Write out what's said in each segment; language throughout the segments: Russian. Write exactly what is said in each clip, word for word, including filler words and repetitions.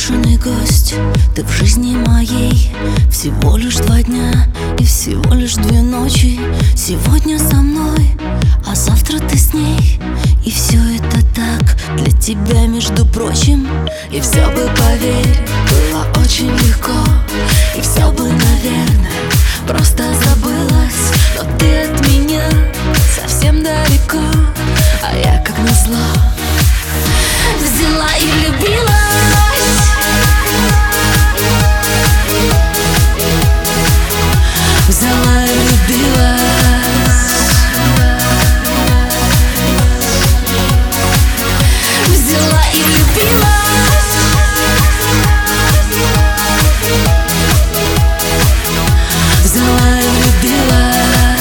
Непрошенный гость, ты в жизни моей. Всего лишь два дня и всего лишь две ночи. Сегодня со мной, а завтра ты с ней. И все это так для тебя, между прочим. И все бы, поверь, было очень легко. И все бы, наверное, просто забылось. Но ты от меня совсем далеко, а я, как назло, взяла и влюбилась. Взяла и влюбилась. Взяла и влюбилась. Взяла и влюбилась.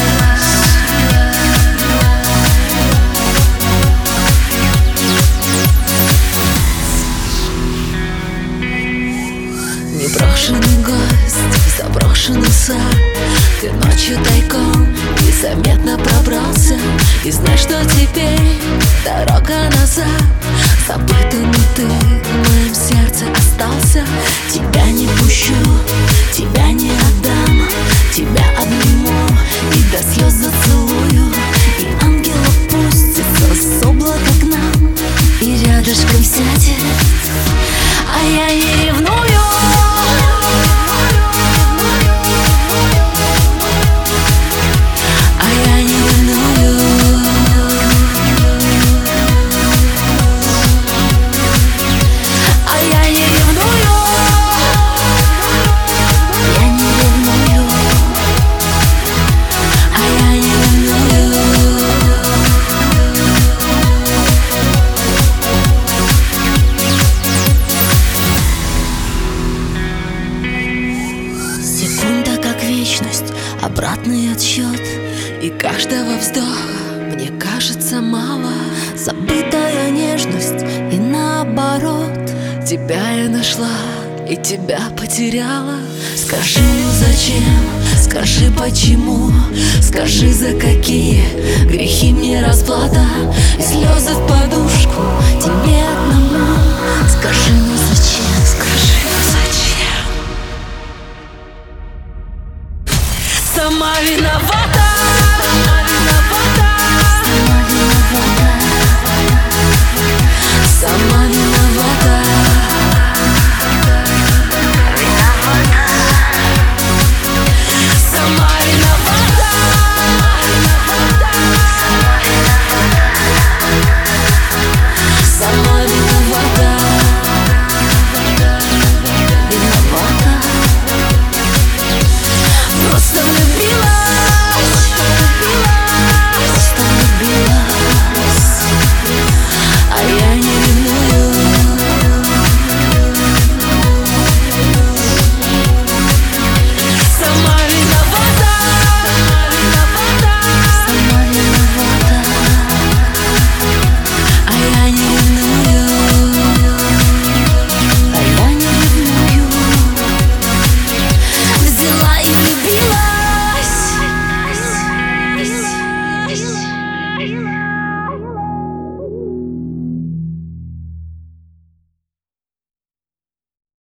Непрошенный гость, заброшенный сад. Ты ночью тайком незаметно пробрался. И знаешь, что теперь дорога назад. Забыта, но ты в моем сердце остался. Тебя не пущу, тебя не отдам. Тебя обниму и до слез зацелую. И ангел опустится с облака к нам и рядышком сядет, а я не ревную. Обратный отсчет, и каждого вздоха мне кажется мало. Забытая нежность и наоборот. Тебя я нашла и тебя потеряла. Скажи, зачем, скажи, почему, скажи, за какие грехи мне расплата. И слезы в